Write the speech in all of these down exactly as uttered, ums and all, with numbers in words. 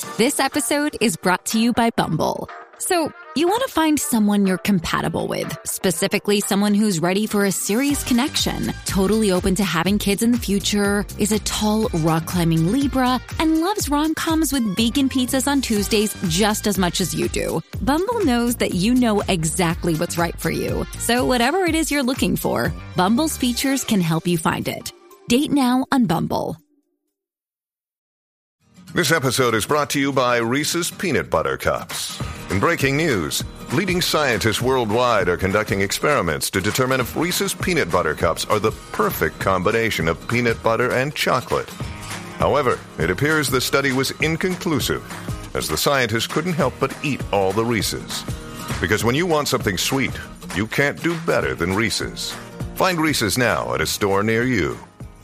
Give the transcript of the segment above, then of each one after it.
This episode is brought to you by Bumble. So, you want to find someone you're compatible with, specifically someone who's ready for a serious connection, totally open to having kids in the future, is a tall, rock-climbing Libra, and loves rom-coms with vegan pizzas on Tuesdays just as much as you do. Bumble knows that you know exactly what's right for you. So whatever it is you're looking for, Bumble's features can help you find it. Date now on Bumble. This episode is brought to you by Reese's Peanut Butter Cups. In breaking news, leading scientists worldwide are conducting experiments to determine if Reese's Peanut Butter Cups are the perfect combination of peanut butter and chocolate. However, it appears the study was inconclusive, as the scientists couldn't help but eat all the Reese's. Because when you want something sweet, you can't do better than Reese's. Find Reese's now at a store near you.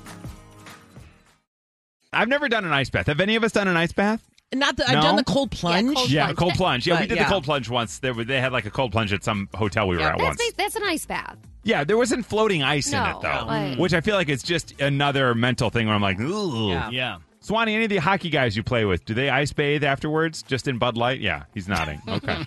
I've never done an ice bath. Have any of us done an ice bath? Not the, No? I've done the cold plunge. Yeah, cold Yeah, plunge. cold plunge. Yeah, we But, did yeah. the cold plunge once. There, were- they had like a cold plunge at some hotel we were Yeah, at That's, once. nice- that's an ice bath. Yeah, there wasn't floating ice in No, it though, but- which I feel like it's just another mental thing where I'm like, ooh. Yeah. Yeah. Swanee, any of the hockey guys you play with, do they ice bathe afterwards? Just in Bud Light? Yeah, he's nodding. Okay.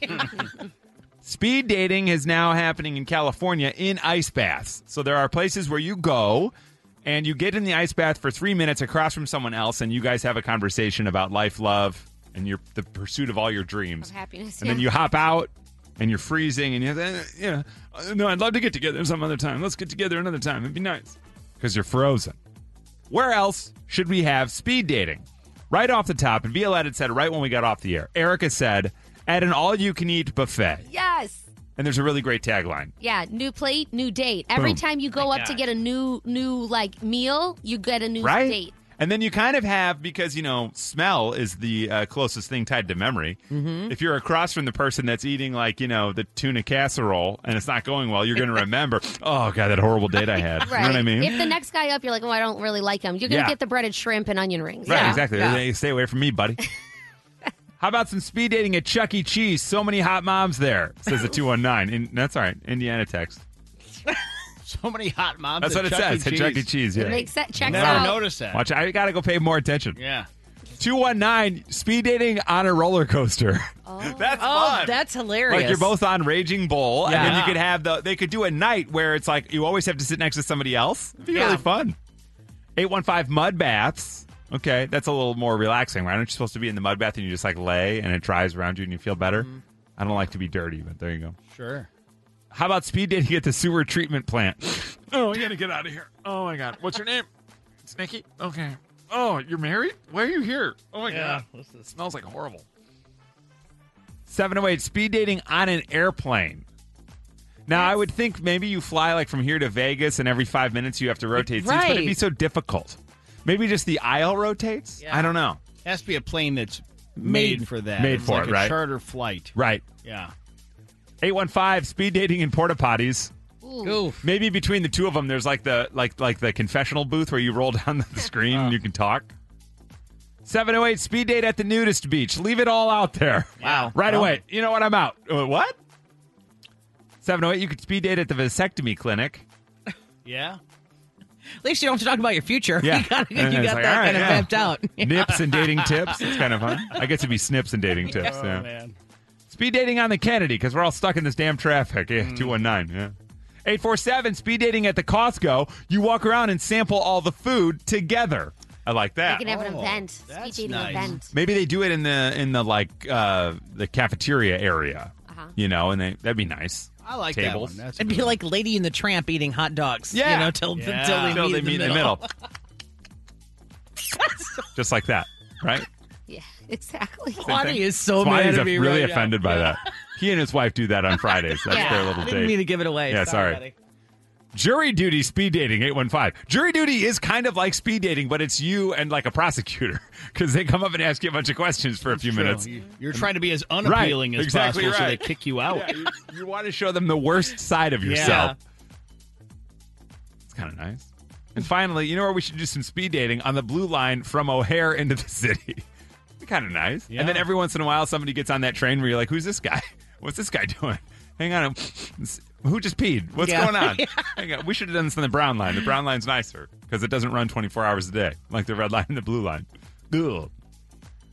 Speed dating is now happening in California in ice baths. So there are places where you go and you get in the ice bath for three minutes across from someone else, and you guys have a conversation about life, love, and your the pursuit of all your dreams. Of happiness, And yeah. then you hop out, and you're freezing, and you eh, yeah, uh, no, I'd love to get together some other time. Let's get together another time. It'd be nice. Because you're frozen. Where else should we have speed dating? Right off the top, and Violetta had said right when we got off the air, Erica said, at an all-you-can-eat buffet. Yes. And there's a really great tagline. Yeah, new plate, new date. Every Boom. time you go My up to gosh. get a new new like meal, you get a new Right? date. And then you kind of have, because, you know, smell is the uh, closest thing tied to memory. Mm-hmm. If you're across from the person that's eating, like, you know, the tuna casserole and it's not going well, you're going to remember, oh, God, that horrible date I had. Right. You know what I mean? If the next guy up, you're like, oh, I don't really like him. You're gonna Yeah. get the breaded shrimp and onion rings. Right, Yeah. exactly. Yeah. Hey, stay away from me, buddy. How about some speed dating at Chuck E. Cheese? So many hot moms there, says the two one nine. In, that's all right. Indiana text. So many hot moms. That's at what it Chuck says E. at Chuck E. Cheese. Yeah. It makes sense. Checks Never out. noticed that. Watch, I got to go pay more attention. Yeah. two one nine, speed dating on a roller coaster. Oh. That's Oh, fun. that's hilarious. Like you're both on Raging Bull, and then Yeah. you could have the. They could do a night where it's like you always have to sit next to somebody else. It'd be Yeah. really fun. eight one five mud baths. Okay, that's a little more relaxing, right? Aren't you supposed to be in the mud bath and you just like lay and it dries around you and you feel better? Mm-hmm. I don't like to be dirty, but there you go. Sure. How about speed dating at the sewer treatment plant? Oh, we gotta get out of here. Oh my God, what's your name? It's Nikki. Okay. Oh, you're married? Why are you here? Oh my Yeah. God, it smells like horrible. seven oh eight, speed dating on an airplane. Now, I would think maybe you fly like from here to Vegas and every five minutes you have to rotate seats, but it'd be Right. so difficult. Maybe just the aisle rotates? Yeah. I don't know. It has to be a plane that's made, Made- for that. made It's for like it, a right? charter flight. Right. Yeah. eight one five, speed dating in porta potties. Oof. Maybe between the two of them, there's like the like like the confessional booth where you roll down the screen and you can talk. seven oh eight, speed date at the nudist beach. Leave it all out there. Wow. Right Well- away. You know what? I'm out. Uh, what? seven oh eight, you could speed date at the vasectomy clinic. Yeah. At least you don't have to talk about your future. Yeah. You got, you And it's got like, that all right, kind of yeah. mapped out. Nips and dating tips. It's kind of fun. I guess it'd be snips and dating tips. Oh, yeah. man. Speed dating on the Kennedy because we're all stuck in this damn traffic. Yeah, two one nine. Yeah. eight four seven, speed dating at the Costco. You walk around and sample all the food together. I like You that. can have an Oh, event. Speed that's dating nice. event. Maybe they do it in the in the like uh, the cafeteria area. Uh-huh. You know, and they, that'd be nice. I like Tables. that one. That's It'd a be good like Lady and the Tramp eating hot dogs. Yeah. You know, till, Yeah. till they Until meet, they in, meet the in the middle. middle. Just like that, right? Yeah, exactly. Bonnie is so Swanee's mad at me really right now. offended by that. He and his wife do that on Fridays. That's Yeah. their little I didn't mean to date. give it away. Yeah, sorry. buddy. Jury duty speed dating eight one five. Jury duty is kind of like speed dating, but it's you and like a prosecutor because they come up and ask you a bunch of questions for a few True. minutes. You- You're trying to be as unappealing Right, as exactly possible so they right. kick you out. Yeah, you, you want to show them the worst side of yourself. It's kind of nice. And finally, you know where we should do some speed dating? On the blue line from O'Hare into the city. Kind of nice. Yeah. And then every once in a while, somebody gets on that train where you're like, who's this guy? What's this guy doing? Hang on. Who just peed? What's Yeah. going on? Hang on. We should have done this on the brown line. The brown line's nicer because it doesn't run twenty-four hours a day like the red line and the blue line. Ugh.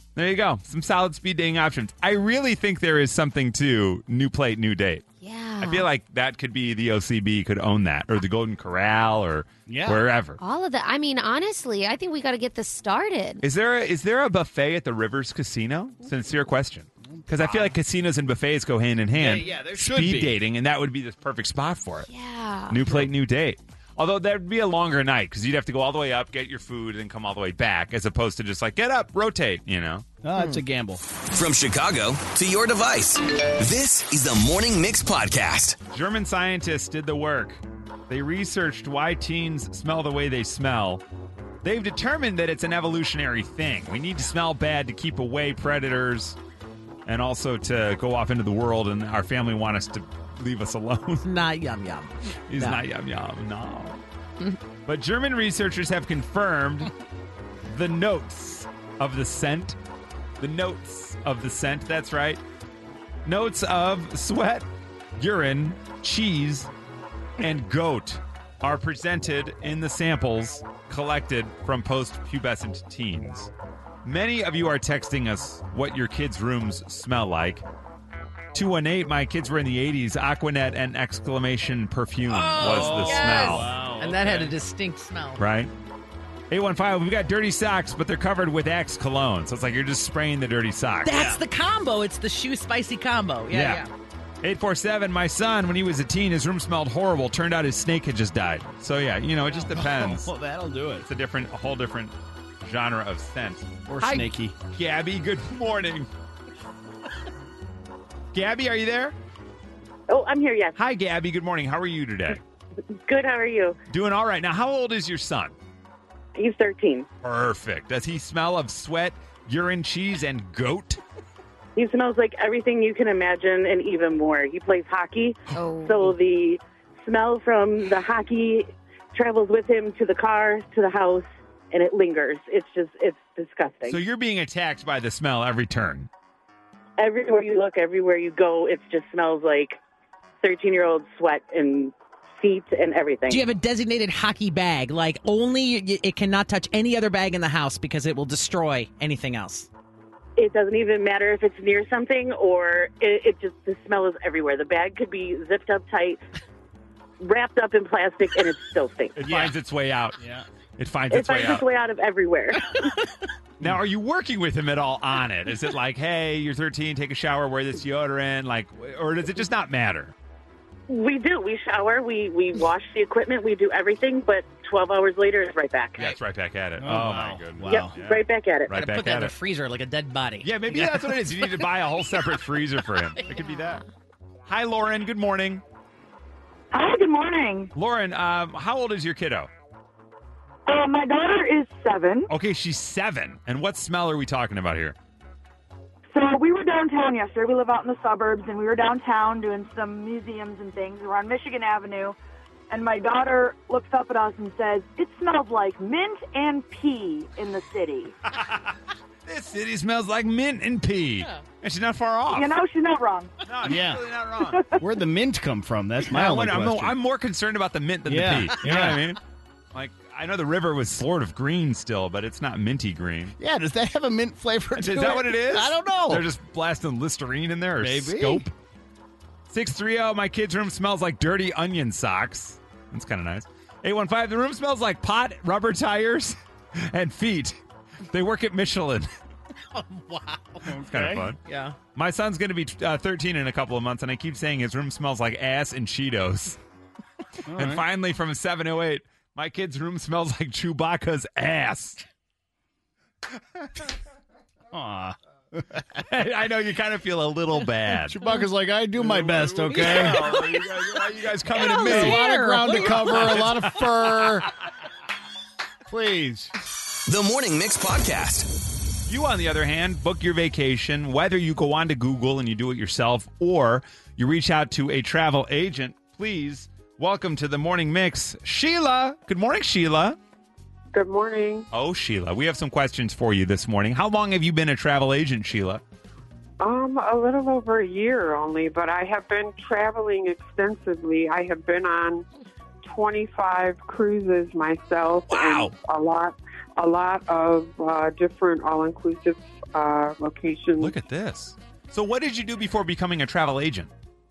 There you go. Some solid speed dating options. I really think there is something to new plate, new date. Yeah. I feel like that could be the O C B could own that, or the Golden Corral, or Yeah. wherever. All of that. I mean, honestly, I think we got to get this started. Is there a, is there a buffet at the Rivers Casino? Sincere question. Because I feel like casinos and buffets go hand in hand. Yeah, yeah, there should Speed be. dating, and that would be the perfect spot for it. Yeah. New plate, new date. Although that'd be a longer night because you'd have to go all the way up, get your food, and come all the way back, as opposed to just like get up, rotate. You know. Oh, it's a gamble. From Chicago to your device, this is the Morning Mix Podcast. German scientists did the work. They researched why teens smell the way they smell. They've determined that it's an evolutionary thing. We need to smell bad to keep away predators and also to go off into the world, and our family want us to leave us alone. Not yum yum. He's No. not yum yum, no. But German researchers have confirmed the notes of the scent. The notes of the scent, that's right. Notes of sweat, urine, cheese, and goat are presented in the samples collected from post-pubescent teens. Many of you are texting us what your kids' rooms smell like. two one eight, my kids were in the eighties. Aquanet and exclamation perfume was the yes. smell. Wow, And that had okay. a distinct smell. Right? eight one five, we've got dirty socks, but they're covered with Axe cologne. So it's like you're just spraying the dirty socks. That's the combo. It's the shoe spicy combo. Yeah, yeah. eight four seven, my son, when he was a teen, his room smelled horrible. Turned out his snake had just died. So yeah, you know, it just depends. Well, that'll do it. It's a different, a whole different genre of scent. Or Hi, snaky. Gabby, good morning. Gabby, are you there? Oh, I'm here, yes. Hi, Gabby. Good morning. How are you today? Good, how are you? Doing all right. Now, how old is your son? He's thirteen. Perfect. Does he smell of sweat, urine, cheese, and goat? He smells like everything you can imagine and even more. He plays hockey, Oh. so the smell from the hockey travels with him to the car, to the house, and it lingers. It's just, it's disgusting. So you're being attacked by the smell every turn. Everywhere you look, everywhere you go, it just smells like thirteen-year-old sweat and feet and everything. Do you have a designated hockey bag? Like only it cannot touch any other bag in the house because it will destroy anything else. It doesn't even matter if it's near something or it, it just, the smell is everywhere. The bag could be zipped up tight, wrapped up in plastic, and it still stinks. It finds its way out. Yeah. It finds It its way finds its out. way out of everywhere. Now, are you working with him at all on it? Is it like, hey, you're thirteen, take a shower, wear this deodorant, like, or does it just not matter? We do. We shower. We, we wash the equipment. We do everything. But twelve hours later, it's right back. Yeah, it's right back at it. Oh, Oh, wow. my goodness. Wow. Yep, Yeah. right back at it. Right Gotta back put that at in the it. freezer like a dead body. Yeah, maybe that's what it is. You need to buy a whole separate freezer for him. It could be that. Hi, Lauren. Good morning. Hi, good morning. Lauren, um, how old is your kiddo? Uh, my daughter is seven. Okay, she's seven. And what smell are we talking about here? So we were downtown yesterday. We live out in the suburbs, and we were downtown doing some museums and things. We were on Michigan Avenue, and my daughter looks up at us and says, "It smells like mint and pee in the city." This city smells like mint and pee. And she's not far off. You know, she's not wrong. No, she's Yeah. really not wrong. Where'd the mint come from? That's my I only wonder- I'm, question. I'm more concerned about the mint than Yeah, the pee. You know yeah. what I mean? Like, I know the river was sort of green still, but it's not minty green. Yeah, does that have a mint flavor Is to that it? what it is? I don't know. They're just blasting Listerine in there or Maybe. Scope. six three zero, my kid's room smells like dirty onion socks. That's kind of nice. eight one five, the room smells like pot, rubber tires, and feet. They work at Michelin. Oh, wow. It's kind of fun. Yeah. My son's going to be uh, thirteen in a couple of months, and I keep saying his room smells like ass and Cheetos. And right. finally, from seven oh eight, my kid's room smells like Chewbacca's ass. Aw. I know you kind of feel a little bad. Chewbacca's like, I do my best, okay? Yeah, why you guys, why you guys coming to There's a me? lot of Here, ground to please. cover, a lot of fur. Please. The Morning Mix Podcast. You, on the other hand, book your vacation, whether you go on to Google and you do it yourself or you reach out to a travel agent. Please welcome to the Morning Mix, Sheila. Good morning, Sheila. Good morning. Oh, Sheila, we have some questions for you this morning. How long have you been a travel agent, Sheila? Um, a little over a year only, but I have been traveling extensively. I have been on twenty-five cruises myself. Wow. And a lot, a lot of uh, different all-inclusive uh, locations. Look at this. So what did you do before becoming a travel agent?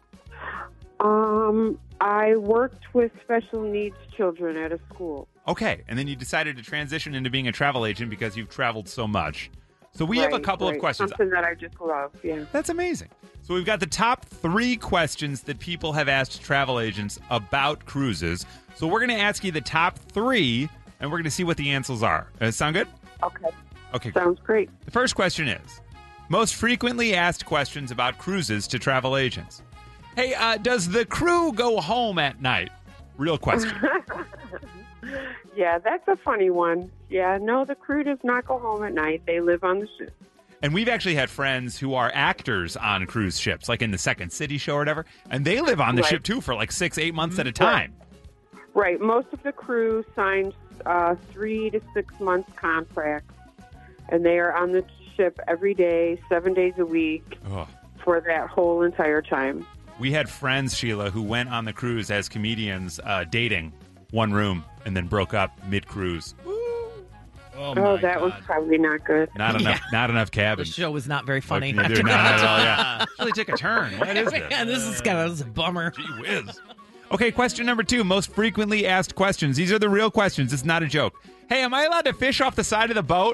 Um, I worked with special needs children at a school. Okay, and then you decided to transition into being a travel agent because you've traveled so much. So we have a Right, couple right. of questions. Something that I just love, yeah. That's amazing. So we've got the top three questions that people have asked travel agents about cruises. So we're going to ask you the top three, and we're going to see what the answers are. Does that sound good? Okay. Okay. Sounds great. The first question is, most frequently asked questions about cruises to travel agents. Hey, uh, does the crew go home at night? Real question. Yeah, that's a funny one. Yeah, no, the crew does not go home at night. They live on the ship. And we've actually had friends who are actors on cruise ships, like in the Second City show or whatever, and they live on the Right. ship too for like six, eight months at a time. Right. Most of the crew signs uh, three to six month contracts, and they are on the ship every day, seven days a week Ugh. for that whole entire time. We had friends, Sheila, who went on the cruise as comedians, uh, dating one room, and then broke up mid-cruise. Oh, Oh, that was probably not good. Not enough, not enough The cabins. show was not very funny. Like, they're not at all, yeah. Really took a turn. What is this? Man, this is kind of this is a bummer. Gee whiz. Okay, question number two. Most frequently asked questions. These are the real questions. It's not a joke. Hey, am I allowed to fish off the side of the boat?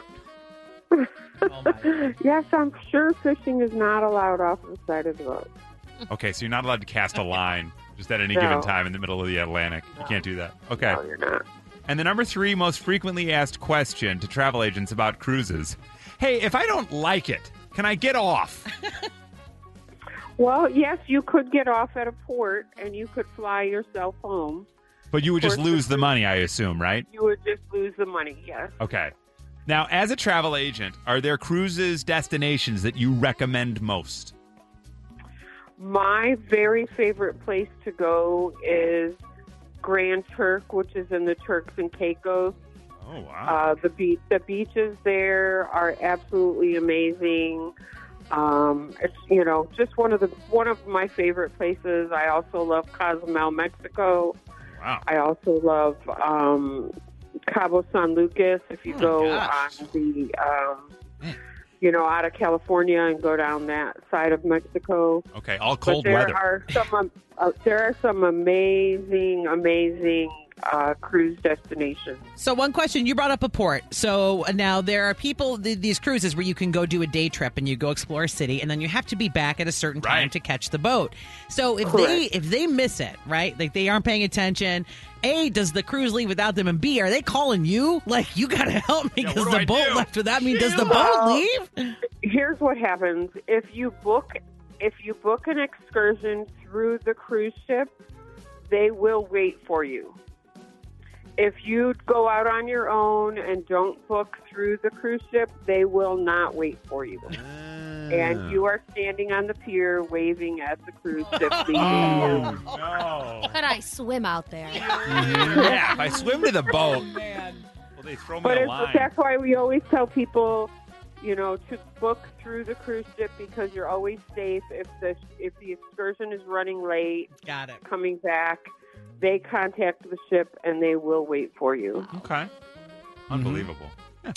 Yes, I'm sure fishing is not allowed off the side of the boat. Okay, so you're not allowed to cast a line just at any No. given time in the middle of the Atlantic. You can't do that. Okay. No, you're not. And the number three most frequently asked question to travel agents about cruises. Hey, if I don't like it, can I get off? Well, yes, you could get off at a port and you could fly yourself home. But you would just Of course, lose the money, I assume, right? You would just lose the money, yes. Okay. Now, as a travel agent, are there cruises destinations that you recommend most? My very favorite place to go is Grand Turk, which is in the Turks and Caicos. Oh, wow. Uh, the beach, the beaches there are absolutely amazing. Um, it's you know just one of the one of my favorite places. I also love Cozumel, Mexico. Wow. I also love um, Cabo San Lucas. If you Oh, go gosh. on the um, you know out of California and go down that side of Mexico. Okay, all But cold there weather. are some um, uh, there are some amazing, amazing uh, cruise destinations. So one question, you brought up a port. So now there are people, th- these cruises where you can go do a day trip and you go explore a city and then you have to be back at a certain time Right. to catch the boat. So if Correct. they if they miss it, right, like they aren't paying attention, A, does the cruise leave without them? And B, are they calling you? Like, you got to help me Yeah, because what do the I boat do? left without me. Does the Well, boat leave? Here's what happens: if you book if you book an excursion through the cruise ship, they will wait for you. If you go out on your own and don't book through the cruise ship, they will not wait for you. And you are standing on the pier waving at the cruise ship leaving Oh, you. no. But I swim out there. Yeah, if I swim to the boat, well, they throw me But a it's, line. that's why we always tell people, you know, to book through the cruise ship because you're always safe. If the if the excursion is running late, Got it. coming back, they contact the ship and they will wait for you. Okay. Unbelievable.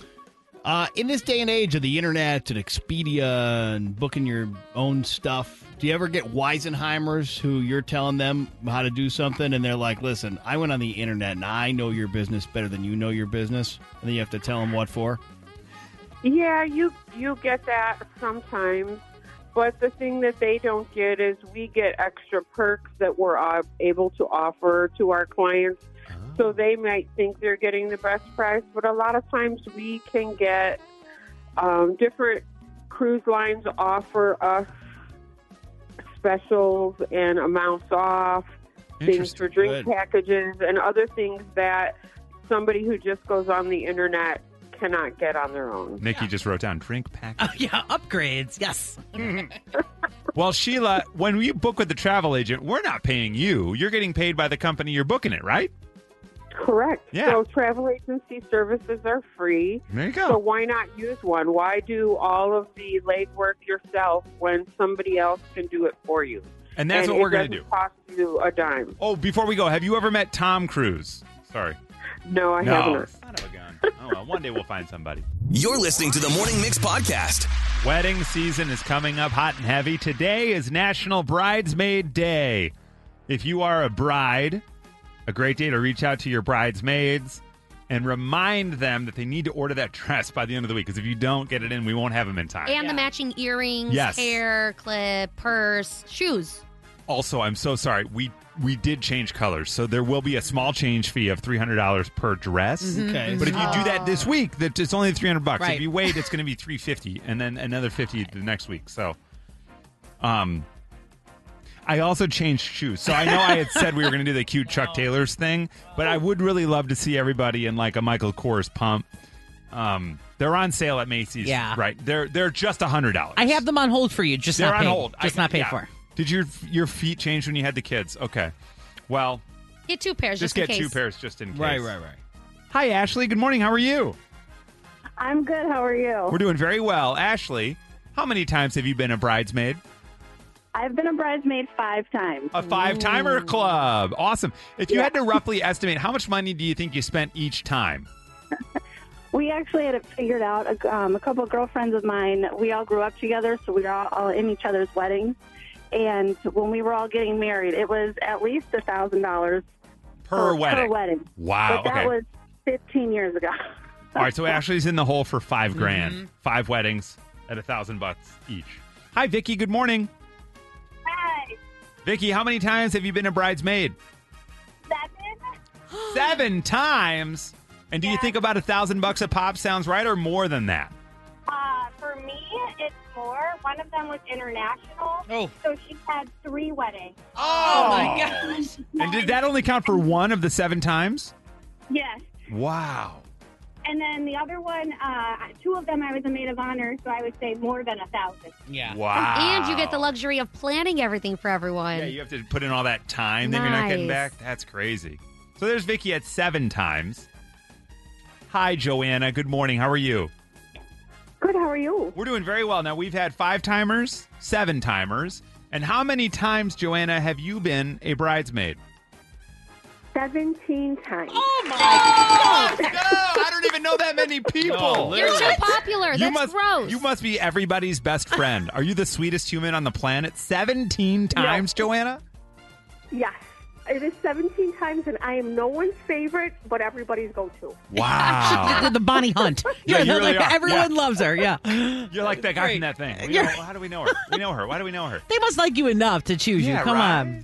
Uh, in this day and age of the internet and Expedia and booking your own stuff, do you ever get Weisenheimers who you're telling them how to do something and they're like, listen, I went on the internet and I know your business better than you know your business, and then you have to tell them what for? Yeah, you you get that sometimes, but the thing that they don't get is we get extra perks that we're uh, able to offer to our clients. So they might think they're getting the best price, but a lot of times we can get um, different cruise lines offer us specials and amounts off, things for drink Good. packages, and other things that somebody who just goes on the internet cannot get on their own. Nikki just wrote down drink pack. Oh, yeah, upgrades. Yes. Well, Sheila, when you book with the travel agent, we're not paying you. You're getting paid by the company you're booking it, right? Correct. Yeah. So travel agency services are free. There you go. So why not use one? Why do all of the legwork yourself when somebody else can do it for you? And that's And what we're it going to doesn't do. cost you a dime. Oh, before we go, have you ever met Tom Cruise? Sorry. No, I No, haven't. son of a gun. Oh, well, one day we'll find somebody. You're listening to the Morning Mix podcast. Wedding season is coming up hot and heavy. Today is National Bridesmaid Day. If you are a bride, a great day to reach out to your bridesmaids and remind them that they need to order that dress by the end of the week. Because if you don't get it in, we won't have them in time. And the matching earrings, Yes. hair, clip, purse, shoes. Also, I'm so sorry. We we did change colors, so there will be a small change fee of three hundred dollars per dress. Mm-hmm. Okay. But if you do that this week, that it's only three hundred bucks. Right. If you wait, it's going to be three hundred fifty dollars and then another fifty dollars the next week. So, um, I also changed shoes. So I know I had said we were going to do the cute Chuck Taylor's thing, but I would really love to see everybody in like a Michael Kors pump. Um, they're on sale at Macy's. Yeah. Right. They're they're just one hundred dollars. I have them on hold for you, just They're not on paid. hold. Just I- not paid yeah. for. Did your your feet change when you had the kids? Okay. Well, Get two pairs just just, get in two case. pairs just in case. Right, right, right. Hi, Ashley. Good morning. How are you? I'm good. How are you? We're doing very well. Ashley, how many times have you been a bridesmaid? I've been a bridesmaid five times. A five-timer club. Awesome. If you had to roughly estimate, how much money do you think you spent each time? We actually had it figured out. A, um, a couple of girlfriends of mine, we all grew up together, so we were all, all in each other's weddings. And when we were all getting married, it was at least a thousand dollars Per wedding. Per wedding. Wow. But that okay. was fifteen years ago. All right, so Ashley's in the hole for five grand. Five weddings at a thousand bucks each. Hi, Vicky. Good morning. Hi. Vicky, how many times have you been a bridesmaid? Seven. Seven times. And do you think about a thousand bucks a pop sounds right, or more than that? Uh, for me, it's more. One of them was international. Oh. So she had three weddings. Oh, my gosh. And did that only count for one of the seven times? Yes. Wow. And then the other one, uh, two of them I was a maid of honor, so I would say more than a thousand. Yeah. Wow. And you get the luxury of planning everything for everyone. Yeah, you have to put in all that time that you're not getting Nice. back. That's crazy. So there's Vicky at seven times. Hi, Joanna. Good morning. How are you? Good. How are you? We're doing very well. Now, we've had five timers, seven timers. And how many times, Joanna, have you been a bridesmaid? Seventeen times. Oh, my God. No, I don't even know that many people. No, You're too popular. You That's must, gross. You must be everybody's best friend. Are you the sweetest human on the planet? seventeen times, Joanna? Yes. It is seventeen times, and I am no one's favorite, but everybody's go-to. Wow. the, the Bonnie Hunt. Yeah, you really are. Everyone Yeah. loves her. Yeah. You're like that guy Great. from that thing. We You're- know, how do we know her? We know her. Why do we know her? They must like you enough to choose Yeah, you. Come right. on.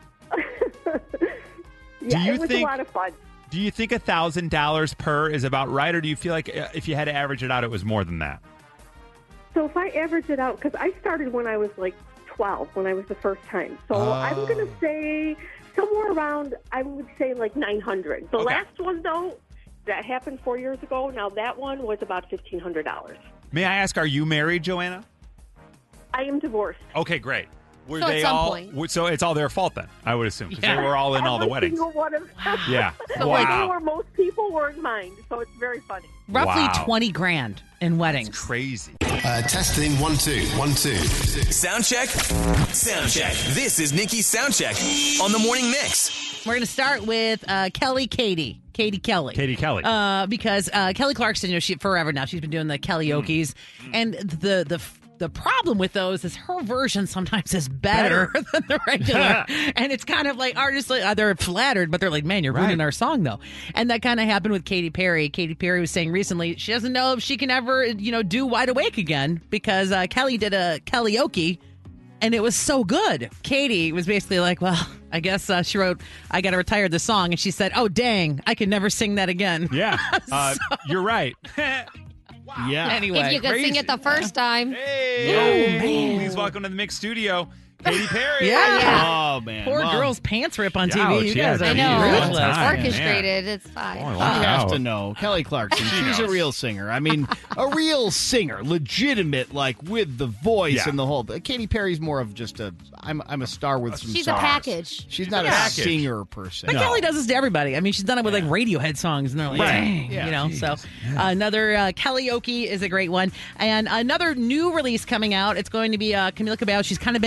Yeah, you it was think- a lot of fun. Do you think one thousand dollars per is about right, or do you feel like uh, if you had to average it out, it was more than that? So if I average it out, because I started when I was like twelve, when I was the first time. So Oh. I'm going to say somewhere around, I would say like nine hundred. The Okay. last one, though, that happened four years ago. Now that one was about fifteen hundred dollars. May I ask, are you married, Joanna? I am divorced. Okay, great. Were So at they some all? point. w- So it's all their fault then, I would assume, because Yeah. they were all in all the Every weddings. single one of Yeah. So Wow. I know where most people were in mind, so it's very funny. Roughly Wow. twenty grand in weddings. Crazy. Uh, testing one, two, one, two. Sound check. Sound check. This is Nikki's Sound Check on the Morning Mix. We're going to start with uh, Kelly Katie. Katie Kelly. Katie Kelly. Uh, because uh, Kelly Clarkson, you know, she forever now, she's been doing the Kellyokies. Mm. And the the the problem with those is her version sometimes is better, than the regular. And it's kind of like artists, like, uh, they're flattered, but they're like, man, you're ruining Right. our song, though. And that kind of happened with Katy Perry. Katy Perry was saying recently she doesn't know if she can ever, you know, do Wide Awake again because uh, Kelly did a Kellyoke. And it was so good. Katie was basically like, well, I guess uh, she wrote, I got to retire the song. And she said, oh, dang, I can never sing that again. Yeah. Uh, You're right. Yeah. Anyway. if you could sing it the first time. Hey. Oh, man. Please welcome to the Mix Studio, Katy Perry. Yeah. Oh, man. Poor Well, girl's pants rip on T V. Ouch, You yeah, guys are I geez, know. one ruthless. time. Orchestrated. It's fine. Boy, You wow. have to know Kelly Clarkson. She She's a knows. real singer. I mean, a real singer, legitimate, like with the voice Yeah. and the whole. Katy Perry's more of just a. I'm I'm a star with some. She's stars. a package. She's not a a package. singer per se. But Kelly does this to everybody. I mean, she's done it with like Radiohead songs, and they're like, Right. dang, Yeah, you know. geez. So uh, another uh, Kellyoke is a great one, and another new release coming out. It's going to be uh, Camila Cabello. She's kind of been teasing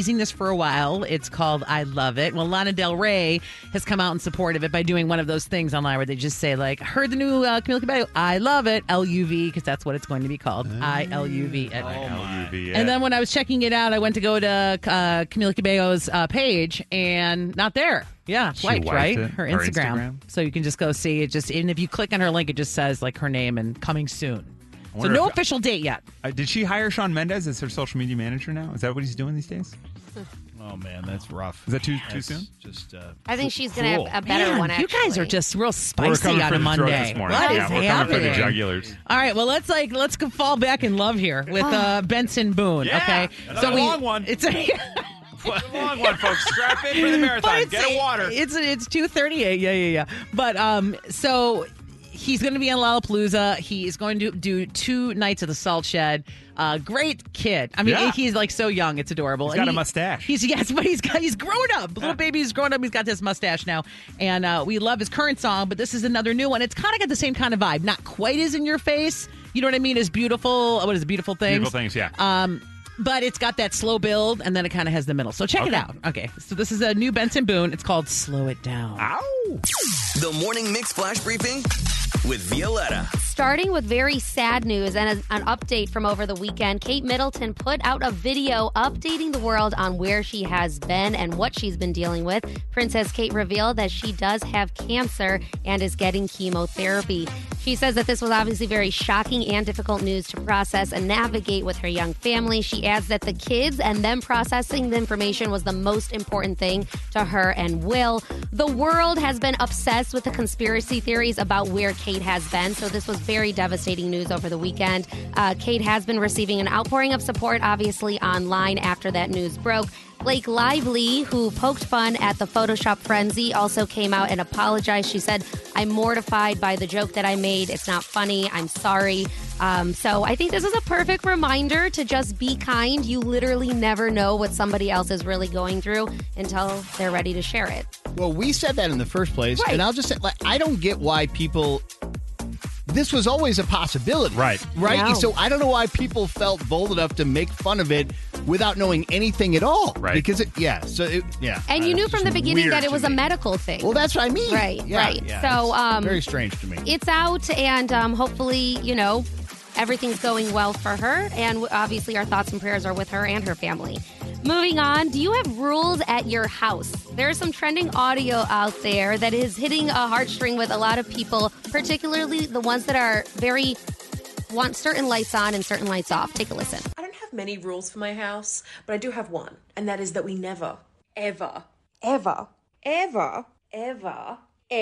teasing this for a while. It's called I Love It. Well, Lana Del Rey has come out in support of it by doing one of those things online where they just say, like, heard the new uh, Camila Cabello, I Love It, L U V, because that's what it's going to be called. I L U V it. L U V it. And then when I was checking it out, I went to go to uh, Camila Cabello's uh, page, and not there. Yeah, She wiped, wiped right? it? Her Her Instagram. Instagram? So you can just go see it. Just and if you click on her link, it just says like her name and coming soon. So wonder no if- official date yet. Uh, did she hire Shawn Mendes as her social media manager now? Is that what he's doing these days? Oh, man, that's rough. Is that too too That's soon? Just, uh, I think she's going to cruel. have a better Man, one, you actually. guys are just real We're spicy coming on for a the throat Monday. this morning. What yeah, is we're happening? coming for the jugulars. All right, well let's like let's go fall back in love here with uh, Benson Boone. Yeah, okay, another long one. It's a It's a long one, folks. Strap in for the marathon. But Get a water. It's it's two thirty eight. Yeah, yeah, yeah. But um, so he's going to be in Lollapalooza. He is going to do two nights at the Salt Shed. Uh, great kid. I mean, Yeah. he's like so young. It's adorable. He's And got a he- mustache. He's yes, but he's got he's grown up. Little baby's grown up. He's got this mustache now, and uh, we love his current song. But this is another new one. It's kind of got the same kind of vibe. Not quite as in your face. You know what I mean? As beautiful. What is it? Beautiful things. Beautiful things, yeah. Um, but it's got that slow build, and then it kind of has the middle. So check it Okay. out. Okay, so this is a new Benson Boone. It's called Slow It Down. Ow! The Morning Mix Flash Briefing with Violetta. Starting with very sad news and a, an update from over the weekend, Kate Middleton put out a video updating the world on where she has been and what she's been dealing with. Princess Kate revealed that she does have cancer and is getting chemotherapy. She says that this was obviously very shocking and difficult news to process and navigate with her young family. She adds that the kids and them processing the information was the most important thing to her and Will. The world has been obsessed with the conspiracy theories about where Kate has been, so this was very devastating news over the weekend. Uh, Kate has been receiving an outpouring of support, obviously, online after that news broke. Blake Lively, who poked fun at the Photoshop frenzy, also came out and apologized. She said, I'm mortified by the joke that I made. It's not funny. I'm sorry. Um, so I think this is a perfect reminder to just be kind. You literally never know what somebody else is really going through until they're ready to share it. Well, we said that in the first place, Right. and I'll just say, like, I don't get why people. This was always a possibility, Right? Right. No. So I don't know why people felt bold enough to make fun of it without knowing anything at all, Right. Because it, yeah. So it, yeah. And Uh, you knew it's from the just beginning weird that it to was a me. medical thing. Well, that's what I mean. Right, Yeah, right. yeah, So, it's um, very strange to me. It's out, and um, hopefully, you know, everything's going well for her. And obviously, our thoughts and prayers are with her and her family. Moving on, do you have rules at your house? There's some trending audio out there that is hitting a heartstring with a lot of people, particularly the ones that are very want certain lights on and certain lights off. Take a listen. I don't have many rules for my house, but I do have one, and that is that we never, ever, ever, ever, ever,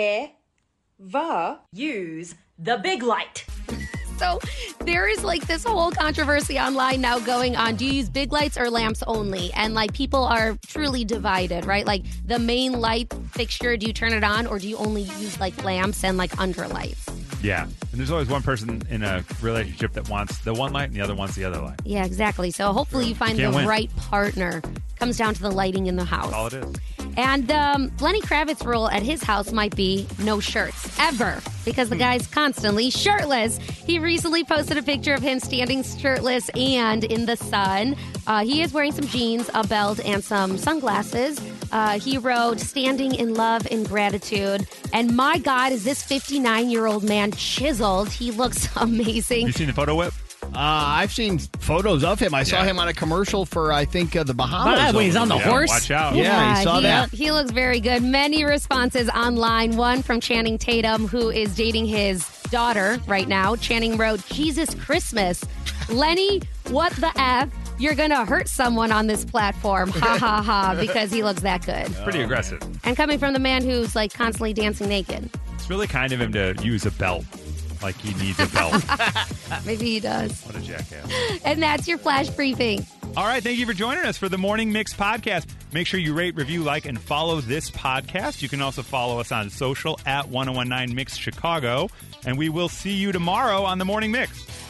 ever use the big light. So there is like this whole controversy online now going on. Do you use big lights or lamps only? And like people are truly divided, right? Like the main light fixture, do you turn it on or do you only use like lamps and like under lights? Yeah. And there's always one person in a relationship that wants the one light and the other wants the other light. Yeah, exactly. So hopefully you find the Can't win. right partner. Comes down to the lighting in the house. That's all it is. And um, Lenny Kravitz rule at his house might be no shirts, ever, because the guy's constantly shirtless. He recently posted a picture of him standing shirtless and in the sun. Uh, he is wearing some jeans, a belt, and some sunglasses. Uh, he wrote, standing in love and gratitude. And my God, is this fifty-nine-year-old man chiseled? He looks amazing. You seen the photo whip? Uh, I've seen photos of him. I saw Yeah. him on a commercial for, I think, uh, the Bahamas. Ah, when he's over on the there. horse? Watch out. Yeah, you saw he, that. He looks very good. Many responses online. One from Channing Tatum, who is dating his daughter right now. Channing wrote, Jesus Christmas. Lenny, what the F? You're going to hurt someone on this platform. Ha ha ha, because he looks that good. Pretty aggressive. And coming from the man who's like constantly dancing naked. It's really kind of him to use a belt. Like he needs a belt. Maybe he does. What a jackass. And that's your flash briefing. All right, thank you for joining us for the Morning Mix podcast. Make sure you rate, review, like, and follow this podcast. You can also follow us on social at ten nineteen Mix Chicago. And we will see you tomorrow on the Morning Mix.